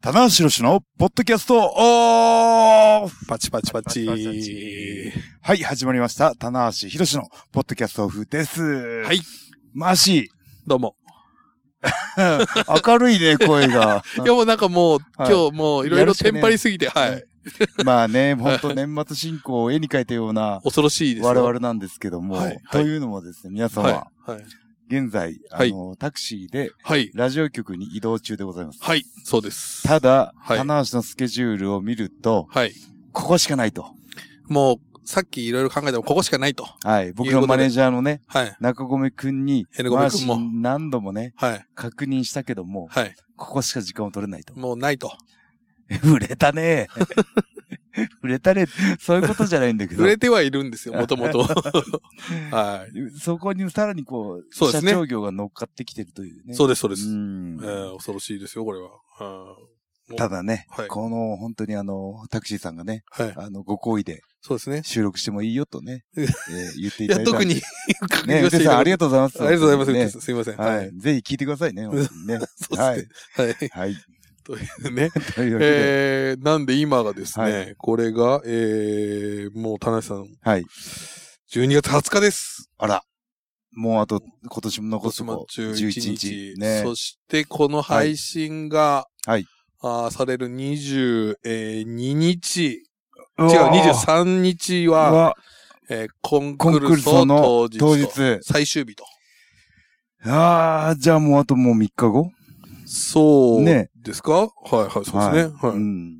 棚橋宏のポッドキャストオフパチパチパチ。 はい、始まりました。棚橋宏のポッドキャストオフです。 はい。 マーシどうも。 ー。明るいね、声が。 いやもうなんかもう、今日もういろいろテンパりすぎて、はい。 まあね、ほんと年末進行を絵に描いたような。 恐ろしいですよ。 我々なんですけども。はい。というのもですね、皆様。はい。現在、タクシーで、ラジオ局に移動中でございます。 はい、そうです。 ただ、棚橋のスケジュールを見ると、ここしかないと。 もう、さっきいろいろ考えてもここしかないと。 はい。僕のマネージャーのね、中込くんに、何度もね、確認したけども、ここしか時間を取れないと。 もうないと。 売れたね。売れたね。そういうことじゃないんだけど。 売れてはいるんですよ、もともと。はい。 そこにさらにこう、社長業が乗っかってきてるというね。 そうです、そうです。恐ろしいですよ、これは。 ただね、この本当にタクシーさんがね、ご好意で、 そうですね。 収録してもいいよとね、言っていただいた。 いや、特に、 ね、皆さんありがとうございます。 ありがとうございます。すいません。 はい。ぜひ聞いてくださいね。 そうですね。 はい。はい。 というね。なんで今がですね、これが、もう、田中さん。 はい。 12月20日です。 あら。もうあと、今年も残すとこ 11日。ね。そして、この配信が、される22日。違う、23日は、コンクルーソの当日。最終日と。 ああ、じゃあもうあともう3日後そうですか、はい、そうですね。はい。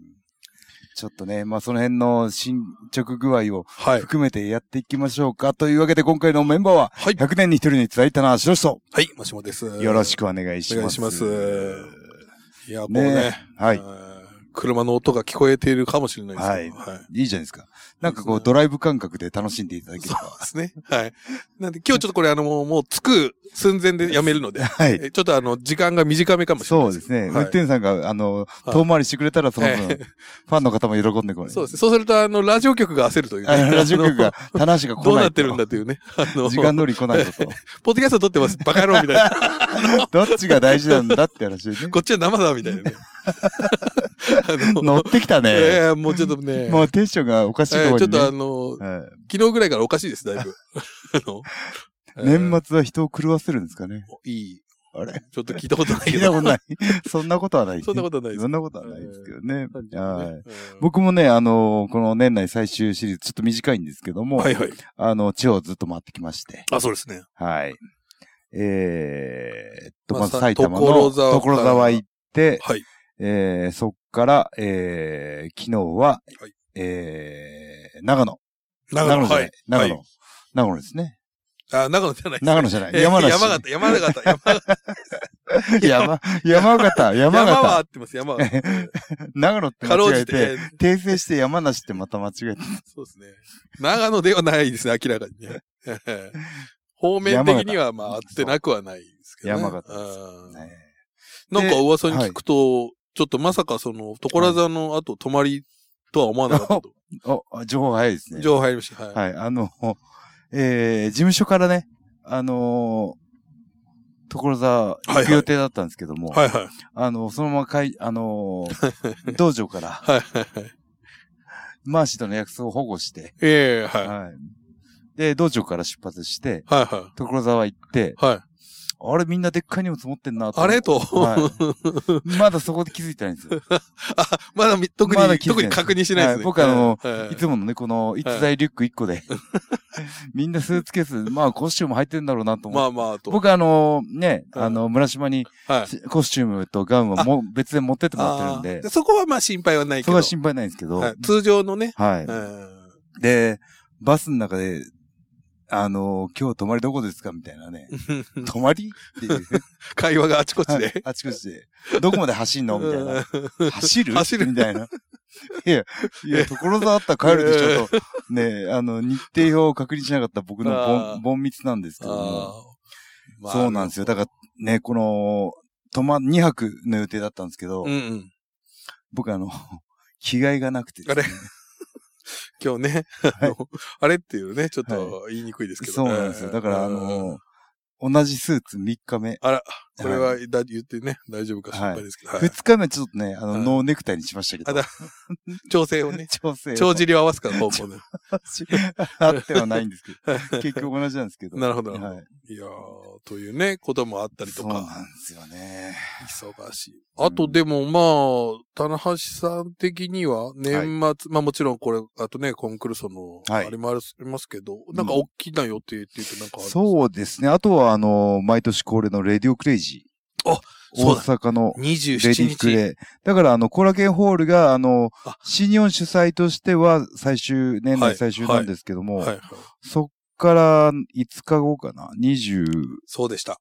ちょっとね、まあその辺の進捗具合を含めてやっていきましょうか。というわけで今回のメンバーは、100年に一人に伝えたな、しろしと。 はい、もしもです。 よろしくお願いします。 お願いします。いや、もうね。はい。車の音が聞こえているかもしれないですけど。はい。 いいじゃないですか。なんかこう、ドライブ感覚で楽しんでいただければ。 そうですね。はい。なんで今日ちょっとこれもう着く寸前でやめるので。はい。ちょっと時間が短めかもしれないです。 そうですね。運転手さんが、遠回りしてくれたらその分、ファンの方も喜んでこない。 そうですね。そうするとラジオ局が焦るというね。 ラジオ局が、棚橋が来ないと。 どうなってるんだというね。 時間通り来ないと。 ポッドキャスト撮ってます。バカ野郎みたいな。 どっちが大事なんだって話でね。 こっちは生だみたいなね。 乗ってきたね。 いやもうちょっとね。 もうテンションがおかしいところに、ね。 ちょっと昨日ぐらいからおかしいです、だいぶ。 年末は人を狂わせるんですかね。 いい。 あれちょっと聞いたことないけど。 聞いたことない。そんなことはない。 そんなことはないです。 そんなことはないですけどね。はい。僕もね、この年内最終シリーズ、ちょっと短いんですけども、はいはい。地方をずっと回ってきまして。 あ、そうですね。 はい。まず埼玉の所沢行って、はい。そっから、昨日は、長野。長野ですね。 あ、長野じゃない。 長野じゃない。山梨。 山形。山形。 は合ってます、山は。 長野って間違えて、訂正して山梨ってまた間違えて。 そうですね。長野ではないですね、明らかにね。方面的にはまあ合ってなくはないですけどね。 山形ですね。 なんか噂に聞くと、ちょっとまさか所沢の後泊まりとは思わなかったと。 情報早いですね。 情報入りました。 はい。事務所からね、所沢行く予定だったんですけども、はいはい。そのまま道場から、はいはいはい。マーシーとの約束を保護して、はい。で、道場から出発して、はいはい。所沢行って、はい。あれみんなでっかい荷物持ってんなと。 あれと、 はい、まだそこで気づいてないんですよ。 まだ特に確認しないですね。 僕いつものね、この逸材リュック1個で、みんなスーツケース、まあコスチューム入ってんだろうなと思って。まあまあと。僕村島にコスチュームとガウンは別で持ってってもらってるんで。 そこはまあ心配はないけど。 そこは心配ないんですけど。 通常のね。 はい。で、バスの中で、今日泊まりどこですかみたいなね。泊まりっていう。 会話があちこちで。 あちこちで。どこまで走んのみたいな。走るみたいな。いや、所沢あったら帰るでしょと。ね、日程表を確認しなかった僕の凡密なんですけども。そうなんですよ。だからね、2泊の予定だったんですけど、僕着替えがなくてですね。 今日ね、あれっていうね、ちょっと言いにくいですけど。 そうなんですよ。だから同じスーツ3日目。 あら、これは言ってね、大丈夫か心配ですけど。 2日目ちょっとね、ノーネクタイにしましたけど。 調整をね。 調整を。 帳尻を合わすから方向で。 あってはないんですけど。結局同じなんですけど。 なるほど。はい。いやー、というね、こともあったりとか。 そうなんですよね。 忙しい。あとでもまあ、棚橋さん的には年末、まあもちろんこれ、あとね、コンクルーソの、あれもありますけど、なんか大きな予定って言うとなんかある？ そうですね。あとは毎年恒例のレディオクレイジー。 あ、 大阪のレディクレイ。だからコラケンホールが新日本主催としては年内最終なんですけども、そっから5日後かな、 そうでした。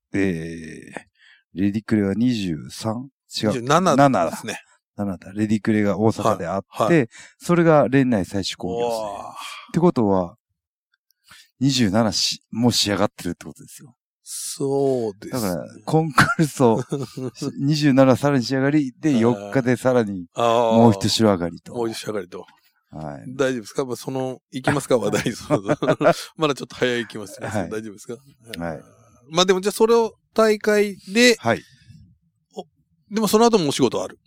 レディクレは23？違う。 7ですね。 7だ。レディクレが大阪であって、それが年内最終興行ですね。ってことは、27もう仕上がってるってことですよ。 そうです、ね。 だから、コンクルソ27さらに仕上がりで4日でさらにもう一仕上がりと。 もう一仕上がりと。 はい。 大丈夫ですか？まあ、行きますか話題まだちょっと早い行きますね。はい、大丈夫ですか？はい。まあでもじゃあそれを大会で、はい。でもその後もお仕事ある。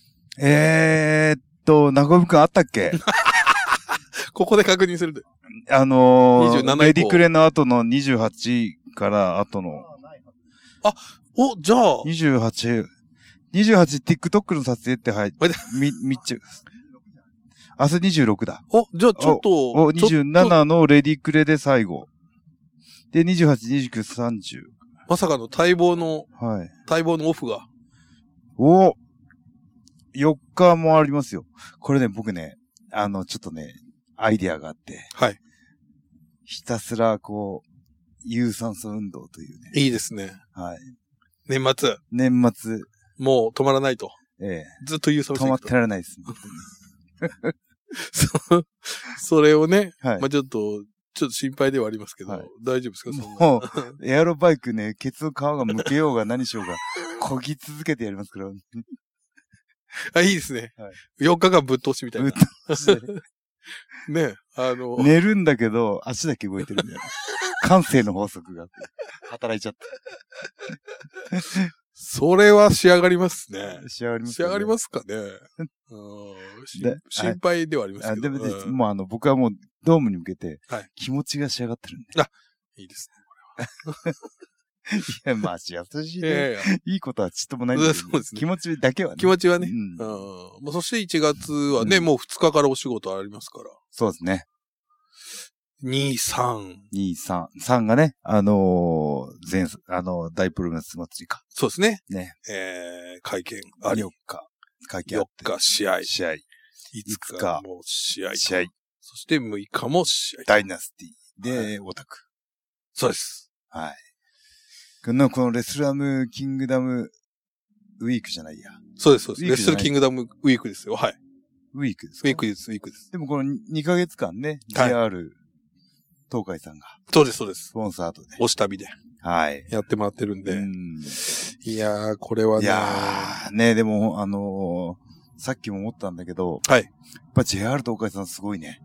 中尾くんあったっけここで確認するで。 27レディクレの後の28から後の。 あ、じゃあ。 28 TikTok の撮影って見ちゃう。明日26だ。 じゃあちょっと。 27のレディクレで最後。で、28、29、30。 まさかの待望のオフが。 4日もありますよ。これね、僕ね、ちょっとね、アイディアがあって。はい。ひたすら、有酸素運動というね。 いいですね。 はい。 年末。 もう止まらないと。ずっと有酸素運動。 止まってられないです。 それをね、まあちょっと心配ではありますけど、大丈夫ですか？ もう、エアロバイクね、ケツの皮が剥けようが何しようが、漕ぎ続けてやりますから。 いいですね。4日間ぶっ通しみたいな。ぶっ通し。ね、 寝るんだけど、足だけ動いてるんだよ。感性の法則が働いちゃった。 それは仕上がりますね。 仕上がりますね。 仕上がりますかね。心配ではありますけど。 でももう僕はもうドームに向けて、気持ちが仕上がってるんで。 いいですね、これは。いや、まあ、優しいね。いいことはちっともないんですけど、そうですね。気持ちだけはね。 気持ちはね。そして1月はね、もう2日からお仕事ありますから。 そうですね。 2、3。 3がね、大プロレス祭りか。 そうですね。 ね。 会見あり。 4日。会見あって。4日試合。 5 日も試合。そして6日も試合。 ダイナスティで、オタク。 そうです。 はい。このレスラムキングダムウィークじゃないや。 そうです。レスラムキングダムウィークですよ。はい。 ウィークですか？ ウィークです。 でもこの2ヶ月間ね、JR 東海さんが。 そうです。 スポンサーとで。 押し旅で。 はい。 やってもらってるんで。いやー、これはね。 いやー、ね、でも、さっきも思ったんだけど。 はい。 やっぱ JR 東海さんすごいね。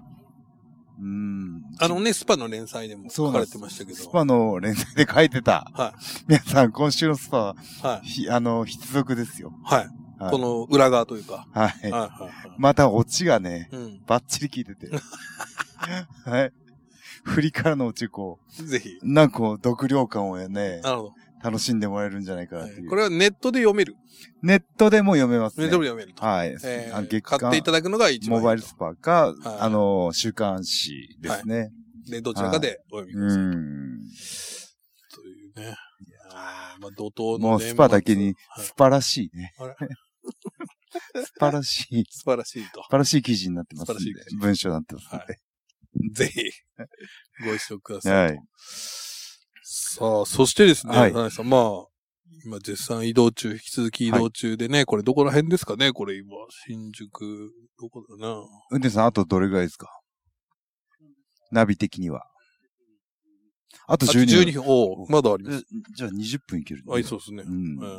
スパの連載でも書かれてましたけど。 スパの連載で書いてた。 はい。 皆さん、今週のスパは、はい。必読ですよ。 はい。この裏側というか。 はい。またオチがね、バッチリ聞いてて。はい。振りからのオチぜひ。 読量感をね、 なるほど。 楽しんでもらえるんじゃないかなっていう。 これはネットで読める？ ネットでも読めますね。 ネットで読めると。 はい。 買っていただくのが一番いい。 モバイルスパか、週刊誌ですね。 で、どちらかでお読みください。というね。まあ、怒涛のもうスパだけに、スパらしいね。スパらしい。 素晴らしいと。 素晴らしい記事になってますんで。文章になってますので。 ぜひ、ご一緒ください。はい。さあ、そしてですね、花井さん、まあ、今絶賛引き続き移動中でね、これどこら辺ですかね、これ今、新宿、どこだな。 運転さん、あとどれぐらいですか？ナビ的には。あと12分。 まだあります。 じゃあ20分いける、 ね。そうですね。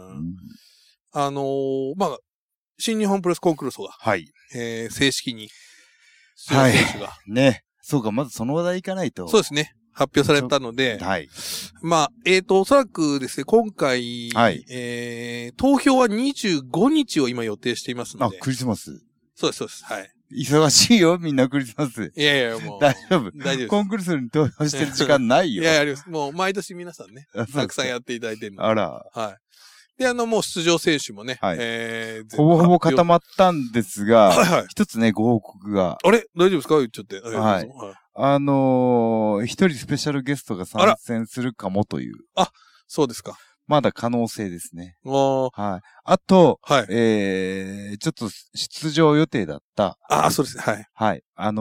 まあ、新日本プロレスコンクルーソが、はい。正式に、 はい。ね。そうか、まずその話題行かないと。 そうですね。 発表されたので、 はい。 まあ、おそらくですね、今回、 はい。 投票は25日を今予定していますので。 クリスマス。 そうです、そうです。はい。 忙しいよ、みんなクリスマス。 いやいや、もう。 大丈夫。 大丈夫。 コンクルールに投票してる時間ないよ。 いや、あります。もう、毎年皆さんね、たくさんやっていただいてるので。 あら。 はい。で、もう出場選手もね、 はい。ほぼほぼ固まったんですが、はいはい。一つね、ご報告が。 あれ大丈夫ですか言っちゃって。 はい。一人スペシャルゲストが参戦するかもという。 あ、そうですか。 まだ可能性ですね。 はい。 あと、 はい。 ちょっと出場予定だった。 そうですね。はい。 はい。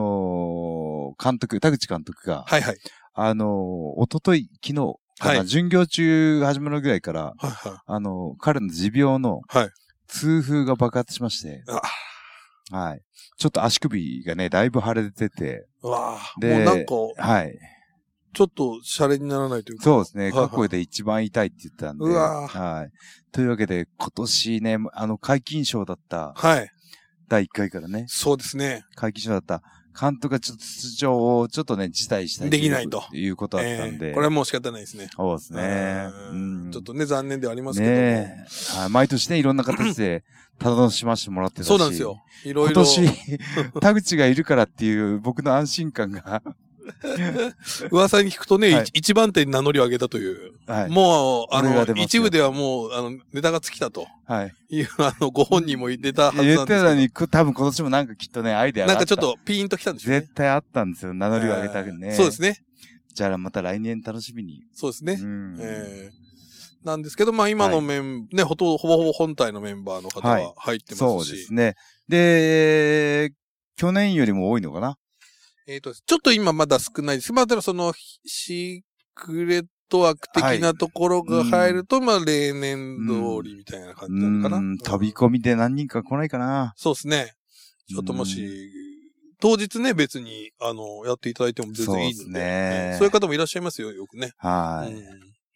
田口監督が。 はいはい。 おととい、昨日かな、巡業中始まるぐらいから、はいはい、彼の持病の、痛風が爆発しまして、はい。ちょっと足首がね、だいぶ腫れてて。で、 もうなんか、 はい。 ちょっとシャレにならないというか。 そうですね。過去で一番痛いって言ったんで。はい。というわけで、今年ね、解禁賞だった。 はい。 第1回からね。 そうですね。 解禁賞だった。監督がちょっと出場をちょっとね、辞退したい。 できないと。 いうことだったんで。 これはもう仕方ないですね。 そうですね。 ちょっとね、残念ではありますけども。 ね毎年ね、いろんな形で楽しませてもらってたし。 そうなんですよ。いろいろ。 今年、田口がいるからっていう僕の安心感が。 噂に聞くとね、一番手に名乗りを上げたという。はい、もう、一部ではもう、ネタが尽きたと。はい。いう、ご本人も言ってたはずなんですけど。 言ってたのに、多分今年もなんかきっとね、アイデアがあった。 なんかちょっとピーンと来たんですよね。 絶対あったんですよ。名乗りを上げたくね。 そうですね。 じゃあまた来年楽しみに。 そうですね。なんですけど、まあ今のね、ほぼほぼ本体のメンバーの方は入ってますし。 そうですね。で、去年よりも多いのかな？ ちょっと今まだ少ないです。まあ、でもシークレット枠的なところが入ると、まあ、例年通りみたいな感じなのかな。 飛び込みで何人か来ないかな。 そうですね。ちょっともし、当日ね、別に、やっていただいても全然いいので。そうですね。そういう方もいらっしゃいますよ、よくね。 はい。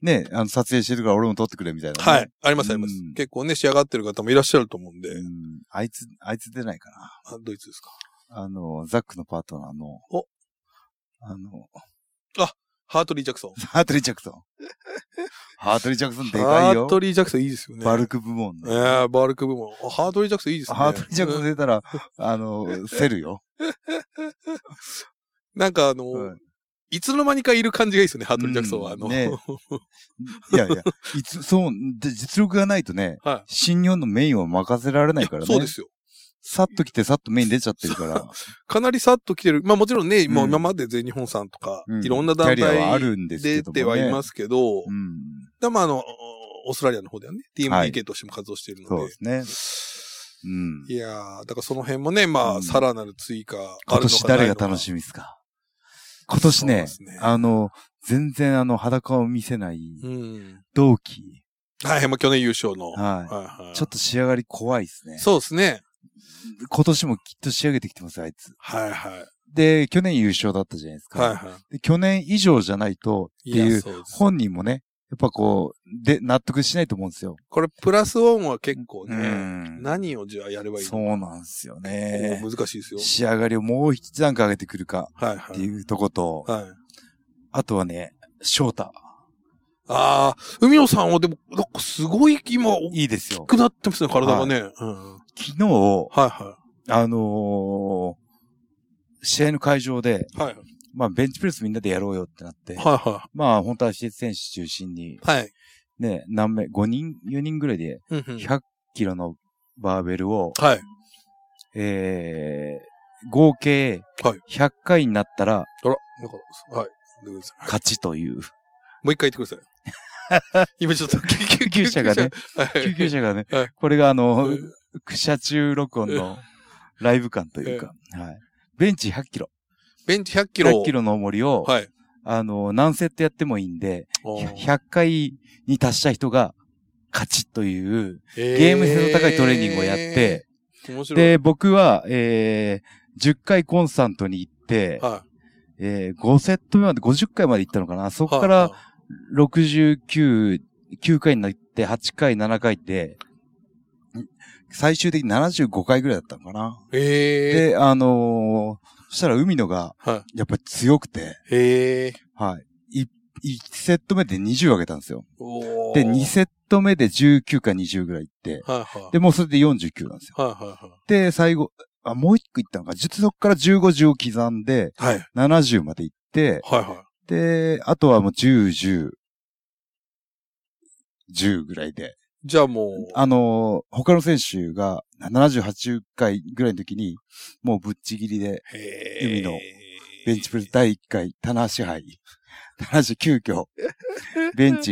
ね、撮影してるから俺も撮ってくれみたいな、 はい。あります、あります。結構ね、仕上がってる方もいらっしゃると思うんで。 あいつ出ないかな。 ドイツですか。 ザックのパートナーの。 ハートリー・ジャクソン。 ハートリー・ジャクソン。ハートリー・ジャクソンでかいよ。 ハートリー・ジャクソンいいですよね。 バルク部門ね。 バルク部門。ハートリー・ジャクソンいいですね。 ハートリー・ジャクソン出たら、セルよ。 なんかいつの間にかいる感じがいいですよね、ハートリー・ジャクソンは。 ね。いやいや、実力がないとね、新日本のメインを任せられないからね。 そうですよ。 さっと来てさっとメイン出ちゃってるから。 かなりさっと来てる。まあもちろんね、もう今まで全日本さんとか、いろんな団体出てはいますけど、でもオーストラリアの方ではね、TMDK としても活動しているので。 そうですね。 いやー、だからその辺もね、まあ、さらなる追加あるのか今年誰が楽しみですか？今年ね、全然裸を見せない、同期。 はい、もう去年優勝の。 はい。ちょっと仕上がり怖いですね。 そうですね。 今年もきっと仕上げてきてます、あいつ。 はいはい。 で、去年優勝だったじゃないですか。はいはい。で、去年以上じゃないとっていう、本人もね、やっぱ納得しないと思うんですよ。 これ、プラスオンは結構ね、何をじゃあやればいいのか。 そうなんですよね。 難しいですよ。 仕上がりをもう一段階上げてくるか、っていうとこと、あとはね、翔太。 海野さんはでも、なんかすごい今、 いいですよ。 大きくなってますね、体がね。 昨日、試合の会場で、まあ、ベンチプレスみんなでやろうよってなって、まあ、本当は施設選手中心に、ね、5人、4人ぐらいで、100キロのバーベルを、合計、100回になったら、勝ちという。 もう一回言ってください。今ちょっと救急車がね、これが車中録音のライブ感というか、ベンチ100キロ。 ベンチ100キロ。 100キロの重りを、何セットやってもいいんで、100回に達した人が勝ちという、ゲーム性の高いトレーニングをやって、で、僕は、10回コンスタントに行って、5セット目まで50回まで行ったのかな。そこから、9回になって、8回、7回って、 最終的に75回ぐらいだったのかな。で、そしたら海野が、やっぱり強くて、はい。1セット目で20上げたんですよ。で、2セット目で19か20ぐらいいって、で、もうそれで49なんですよ。で、最後、もう一個いったのか、そこから15、10を刻んで、70までいって、で、あとはもう10、10、10ぐらいで。 じゃあもう。 他の選手が78回ぐらいの時に、もうぶっちぎりで、海のベンチプレス第1回、棚橋杯。棚橋急遽、ベンチ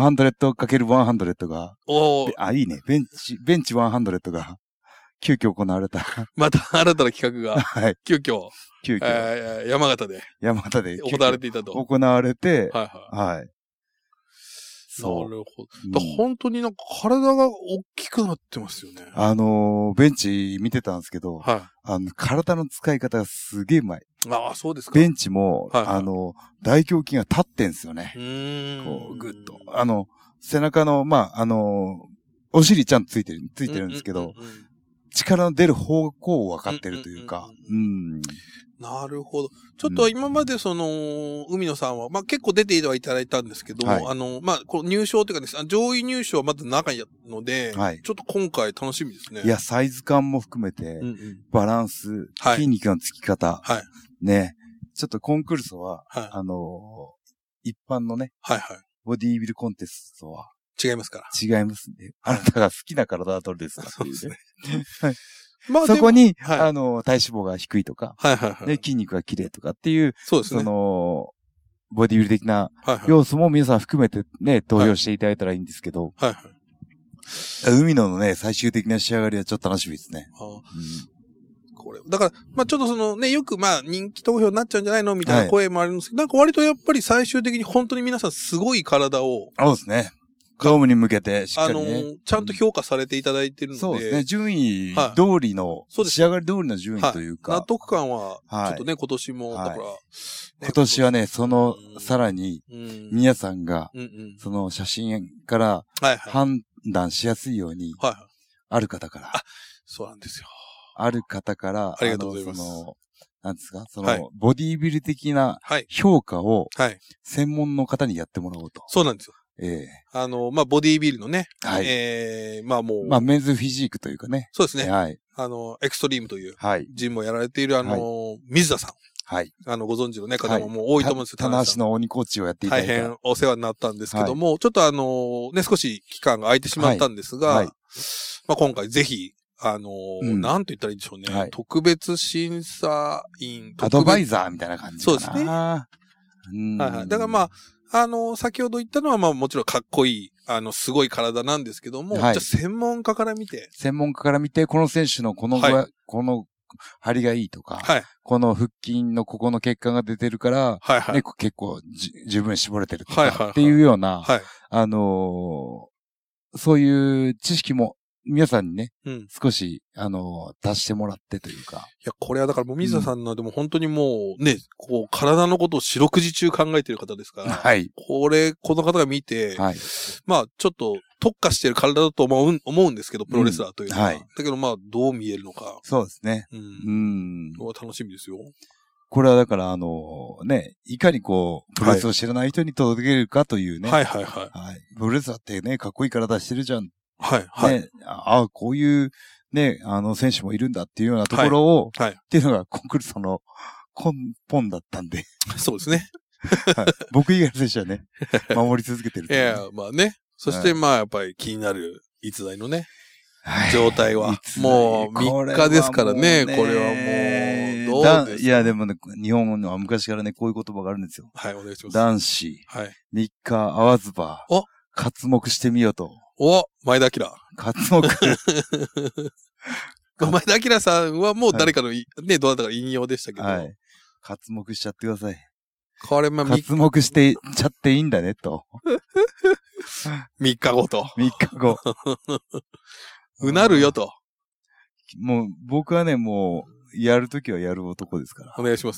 100×100 が、いいね。ベンチ100が、急遽行われた。 また新たな企画が、 はい。 急遽、山形で行われていたと。 行われて、 はい。なるほど。本当になんか体が大きくなってますよね。 ベンチ見てたんですけど、体の使い方がすげえうまい。 ああ、そうですか。 ベンチも、大胸筋が立ってんすよね。こう、ぐっと。背中の、お尻ちゃんとついてるんですけど、力の出る方向を分かってるというか、 なるほど。ちょっと今まで海野さんは、結構出てはいただいたんですけども、この入賞というかですね、上位入賞はまだ長いので、ちょっと今回楽しみですね。 いや、サイズ感も含めて、バランス、筋肉のつき方、ね、ちょっとコンクルールは、一般のね、ボディービルコンテストは、 違いますから。 違いますね。あなたが好きな体はどれですかっていうね。そこに、体脂肪が低いとか、筋肉が綺麗とかっていう、 そうですね。 ボディビル的な要素も皆さん含めてね、投票していただいたらいいんですけど、海野のね、最終的な仕上がりはちょっと楽しみですね。 これ。だから、ちょっとよく人気投票になっちゃうんじゃないのみたいな声もあるんですけど、なんか割とやっぱり最終的に本当に皆さんすごい体を。 そうですね。ドームに向けてしっかりね。 ちゃんと評価されていただいてるので。 そうですね。順位通りの、仕上がり通りの順位というか。 納得感は、ちょっとね、今年も、だから。 今年はね、さらに、皆さんが、その写真から判断しやすいように、ある方から。 そうなんですよ。 ある方から、 ありがとうございます。 なんですかボディービル的な評価を、専門の方にやってもらおうと。 そうなんですよ。ボディービルのね。もう。 メンズフィジークというかね。 そうですね。エクストリームという、ジムをやられている水田さん。ご存知のね、方ももう多いと思うんですよ。 棚橋の鬼コーチをやっていただいた。 大変お世話になったんですけども、ちょっと少し期間が空いてしまったんですが、今回ぜひ、なんと言ったらいいでしょうね。特別審査員。 アドバイザーみたいな感じかな。 そうですね。だから先ほど言ったのはもちろんかっこいい、すごい体なんですけども、じゃあ専門家から見て。 この選手のこの張りがいいとか、この腹筋のここの血管が出てるから、結構十分絞れてるとか、っていうような、そういう知識も、皆さんにね、少し、足してもらってというか。 いや、これはだからもう水田さんのでも本当にもうね、体のことを四六時中考えてる方ですから、この方が見て、ちょっと特化してる体だと思うんですけど、プロレスラーというのは。だけどどう見えるのか。 そうですね。 楽しみですよ。 これはだから、いかにプロレスを知らない人に届けるかというね。プロレスラーってね、かっこいい体してるじゃん。こういうね、選手もいるんだっていうようなところを、っていうのがコンクルールの根本だったんで。 そうですね。 僕以外の選手はね、守り続けてる。 いや、そしてやっぱり気になる逸材のね、状態は。もう3日ですからね、これはもう、どうですか。 いや、でもね、日本は昔からね、こういう言葉があるんですよ。 お願いします。 男子、3日会わずば、刮目してみようと。 前田明。 刮目。 前田明さんはもう誰かの、どなたか引用でしたけど。 刮目しちゃってください。 これ刮目してちゃっていいんだね、と。 3日後と。 3日後。 うなるよと。 もう、僕はね、もう、やるときはやる男ですから。 お願いします。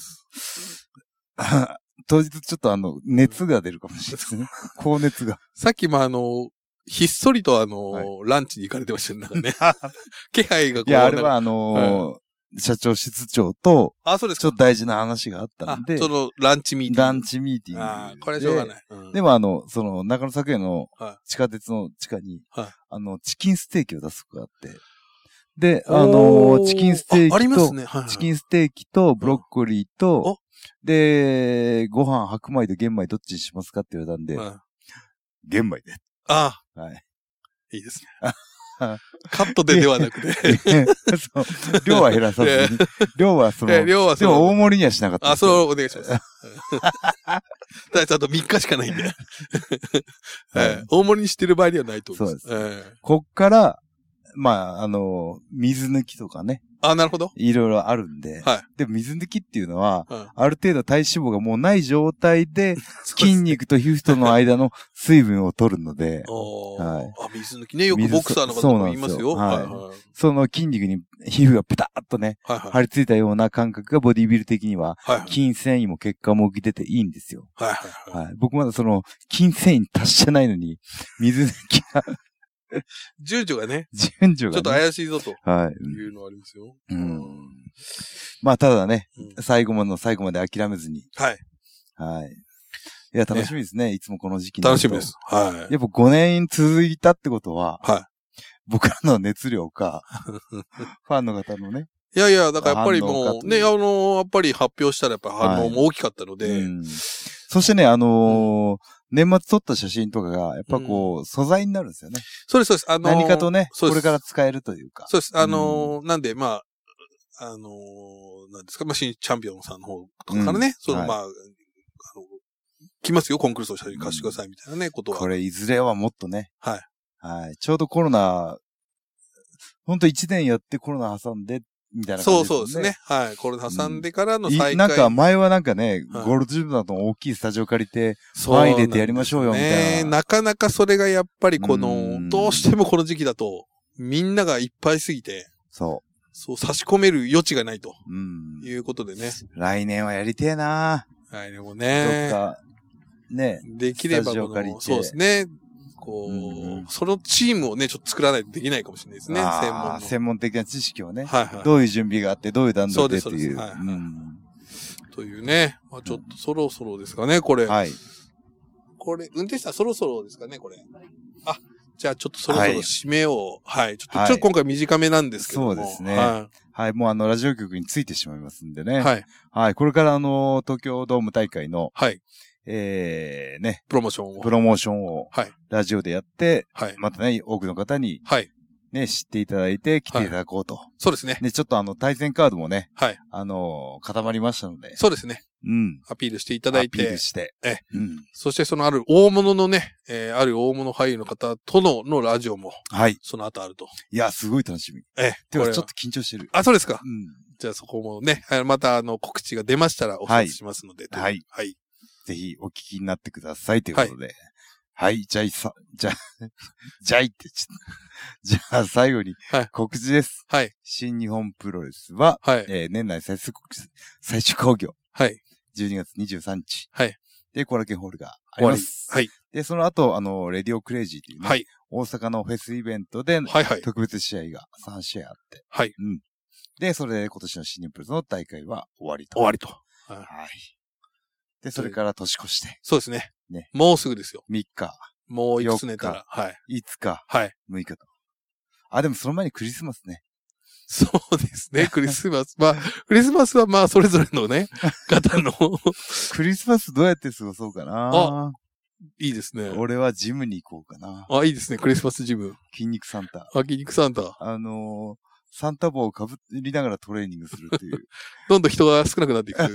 当日ちょっと熱が出るかもしれないですね。高熱が。 さっきもひっそりとランチに行かれてましたね。なんかね。気配がこう。 いや、あれは社長室長と、 そうですか。 ちょっと大事な話があったんで。 そのランチミーティング。 ランチミーティング。 これはしょうがない。 でも中野作園の地下鉄の地下に、チキンステーキを出すことがあって。で、チキンステーキと、 ありますね。 チキンステーキとブロッコリーと、で、ご飯白米と玄米どっちにしますかって言われたんで、玄米で。 はい。いいですね。カットではなくて。 そう。量は減らさずに。量はでも大盛りにはしなかった。 それをお願いします。だからちゃんと3日しかないんで。大盛りにしてる場合ではないと思います。そうです。 こっから、水抜きとかね。 なるほど。 いろいろあるんで。 はい。 でも水抜きっていうのは、ある程度体脂肪がもうない状態で、筋肉と皮膚との間の水分を取るので。 水抜きね。よくボクサーの方も言いますよ。 その筋肉に皮膚がペタッとね、張り付いたような感覚がボディビル的には、筋繊維も血管も浮き出ていいんですよ。僕まだ筋繊維に達してないのに、水抜きが、 順序がね。 順序が、ね。 ちょっと怪しいぞと。いうのはありますよ。 ただね、最後まで諦めずに。 はい。 いや、楽しみですね。いつもこの時期に。 楽しみです。やっぱ5年続いたってことは、僕らの熱量か、ファンの方のね。 いや、だからやっぱりもう、ね、やっぱり発表したらやっぱ反応も大きかったので。 そしてね、年末撮った写真とかが、やっぱ素材になるんですよね。 そうです。 何かとね、これから使えるというか。 そうです。なんで、なんですか、新チャンピオンさんの方とかからね、来ますよ、コンクルール写真貸してくださいみたいなね、ことは。 これ、いずれはもっとね。ちょうどコロナ、ほんと1年やってコロナ挟んで、みたいな感じですね。 そうですね。コロナ挟んでからの再開。 なんか前はなんかね、ゴールドジムだと大きいスタジオ借りて、前入れてやりましょうよ、みたいな。 なかなかそれがやっぱりどうしてもこの時期だと、みんながいっぱいすぎて、そう差し込める余地がないと。いうことでね。 来年はやりてえな。 来年もね。 どっか、ね。 できればそうですね。そのチームをね、ちょっと作らないとできないかもしれないですね。 専門的な知識をね。どういう準備があって、どういう段取りでっていう。 というね。ちょっとそろそろですかね、これ。これ、運転手さんそろそろですかね、これ。じゃあちょっとそろそろ締めを。ちょっと今回短めなんですけども。 そうですね。もうラジオ局についてしまいますんでね。これから東京ドーム大会の、ね。 プロモーションを、ラジオでやって、またね、多くの方に、ね、知っていただいて、来ていただこうと。 そうですね。 で、ちょっと対戦カードもね、固まりましたので。 そうですね。アピールしていただいて。 アピールして。 そしてそのある大物のね、ある大物俳優の方とのラジオも、その後あると。 いや、すごい楽しみ。てか、ちょっと緊張してる。 そうですか。じゃあそこもね、また告知が出ましたらお知らせしますので。 ぜひお聞きになってくださいということで。じゃあ最後に告知です。新日本プロレスは、年内最終興行。12月23日。で、コラケホールがあります。で、その後、レディオクレイジーというね、大阪のフェスイベントで、特別試合が3試合あって。で、それで今年の新日本プロレスの大会は終わりと。で、それから年越して。 そうですね。もうすぐですよ。 3日。 もういくつ寝たら。 5日。6日と。でもその前にクリスマスね。 そうですね。クリスマス。クリスマスはそれぞれのね、方の。 クリスマスどうやって過ごそうかな。 いいですね。 俺はジムに行こうかな。 いいですね。クリスマスジム。 筋肉サンタ。 筋肉サンタ。 サンタ帽をかぶりながらトレーニングするっていう。 どんどん人が少なくなっていくという。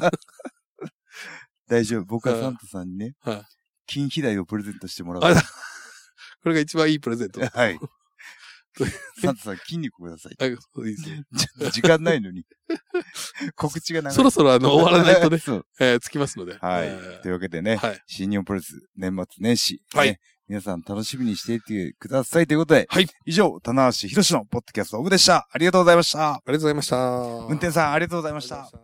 大丈夫。僕はサンタさんにね、金肥大をプレゼントしてもらう。 これが一番いいプレゼント。 サンタさん筋肉ください。 いいですね。 時間ないのに。告知が長い。 そろそろ終わらないとね、つきますので。 というわけでね、新日本プロレス年末年始。皆さん楽しみにしていてくださいということで。以上、棚橋博のポッドキャストオフでした。ありがとうございました。 ありがとうございました。 運転さんありがとうございました。